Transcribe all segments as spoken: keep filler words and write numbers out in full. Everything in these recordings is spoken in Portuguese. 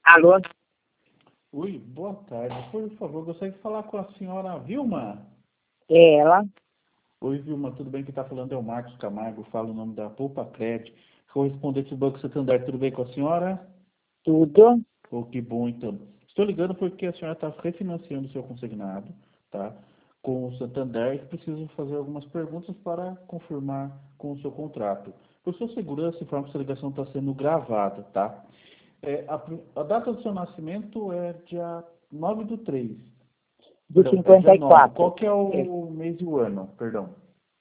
Alô? Oi, boa tarde. Por favor, gostaria de falar com a senhora Vilma. É ela? Oi, Vilma, tudo bem? Quem está falando é o Marcos Camargo, falo o nome da Poupa Cred, correspondente do Banco Santander. Tudo bem com a senhora? Tudo? Oh, que bom, então. Estou ligando porque a senhora está refinanciando o seu consignado, tá? Com o Santander e preciso fazer algumas perguntas para confirmar com o seu contrato. Por sua segurança, informo que essa ligação está sendo gravada, tá? É, a, pri- a data do seu nascimento é dia nove do três. De Perdão, é dia cinquenta e nove. quatro. Qual que é É, o mês e o ano? Perdão.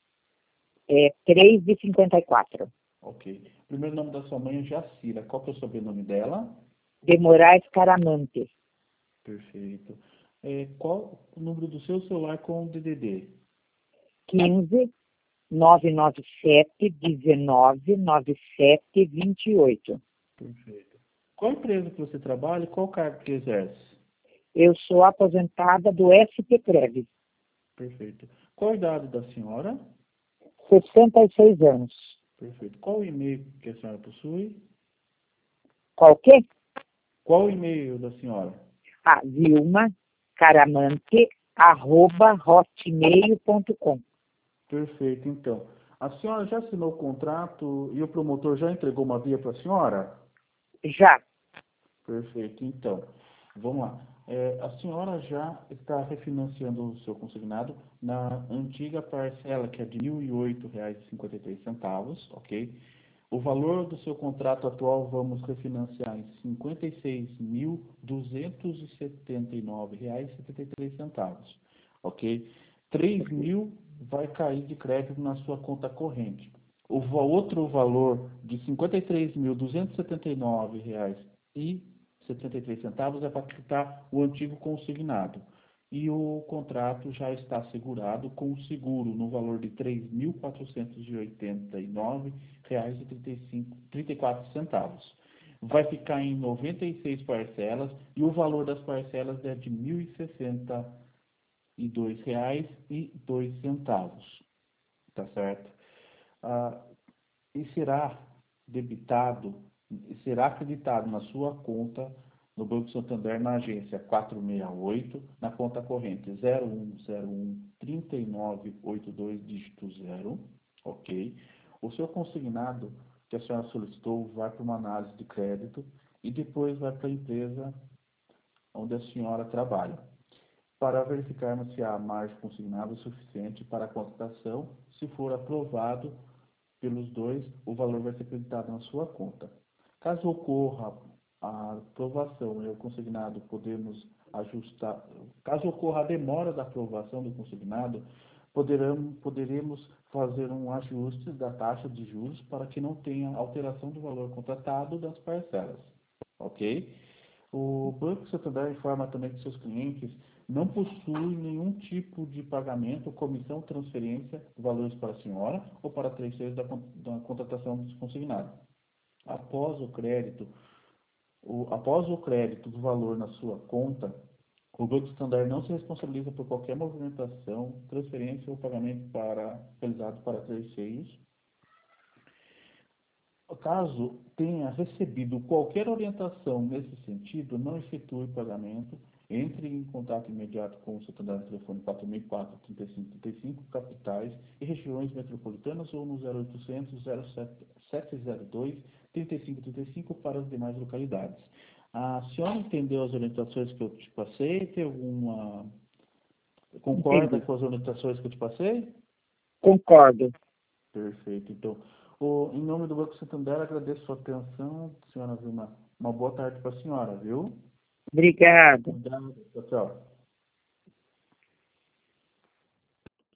é três de cinquenta e quatro. Ok. Primeiro nome da sua mãe é Jacira. Qual que é o sobrenome dela? De Moraes Caramante. Perfeito. É, qual o número do seu celular com o D D D? quinze, novecentos e noventa e sete, dezenove, noventa e sete, vinte e oito. Perfeito. Qual empresa que você trabalha e qual cargo que exerce? Eu sou aposentada do S P Crev. Perfeito. Qual a idade da senhora? sessenta e seis anos. Perfeito. Qual o e-mail que a senhora possui? Qual que? Qual o e-mail da senhora? Ah, Vilma Caramante, arroba hotmail ponto com. Perfeito, então. A senhora já assinou o contrato e o promotor já entregou uma via para a senhora? Já. Perfeito, então. Vamos lá. É, a senhora já está refinanciando o seu consignado na antiga parcela, que é de mil e oito reais e cinquenta e três centavos, ok? O valor do seu contrato atual vamos refinanciar em cinquenta e seis mil duzentos e setenta e nove reais e setenta e três centavos, ok? três mil vai cair de crédito na sua conta corrente. O va- outro valor de cinquenta e três mil duzentos e setenta e nove reais e setenta e três centavos é para quitar o antigo consignado. E o contrato já está assegurado com o seguro no valor de três mil quatrocentos e oitenta e nove reais e trinta e cinco, trinta e quatro centavos. Vai ficar em noventa e seis parcelas e o valor das parcelas é de mil e sessenta e dois reais e dois centavos, tá certo? Ah, e será debitado, será acreditado na sua conta no Banco Santander na agência quatrocentos e sessenta e oito, na conta corrente zero um zero um, três nove oito dois, dígito zero, ok? O seu consignado que a senhora solicitou vai para uma análise de crédito e depois vai para a empresa onde a senhora trabalha, para verificarmos se há margem consignada suficiente para a contratação. Se for aprovado pelos dois, o valor vai ser acreditado na sua conta. Caso ocorra a aprovação e o consignado, podemos ajustar. Caso ocorra a demora da aprovação do consignado, poderemos, poderemos fazer um ajuste da taxa de juros para que não tenha alteração do valor contratado das parcelas. Ok? O Banco Santander informa também que seus clientes não possuem nenhum tipo de pagamento, comissão, transferência, valores para a senhora ou para terceiros da, da contratação dos consignados. Após o crédito, o, após o crédito do valor na sua conta, o Banco Santander não se responsabiliza por qualquer movimentação, transferência ou pagamento para, realizado para terceiros. Caso tenha recebido qualquer orientação nesse sentido, não efetue o pagamento, entre em contato imediato com o Santander no telefone quatro mil e quatro, trinta e cinco trinta e cinco, capitais e regiões metropolitanas ou no zero oitocentos, zero sete zero dois, trinta e cinco trinta e cinco para as demais localidades. A senhora entendeu as orientações que eu te passei? Tem alguma... Concorda Entendi. com as orientações que eu te passei? Concordo. Perfeito. Então, o, em nome do Banco Santander, agradeço a sua atenção, senhora Vilma. Uma boa tarde para a senhora, viu? Obrigada. Obrigado. Tchau, tchau.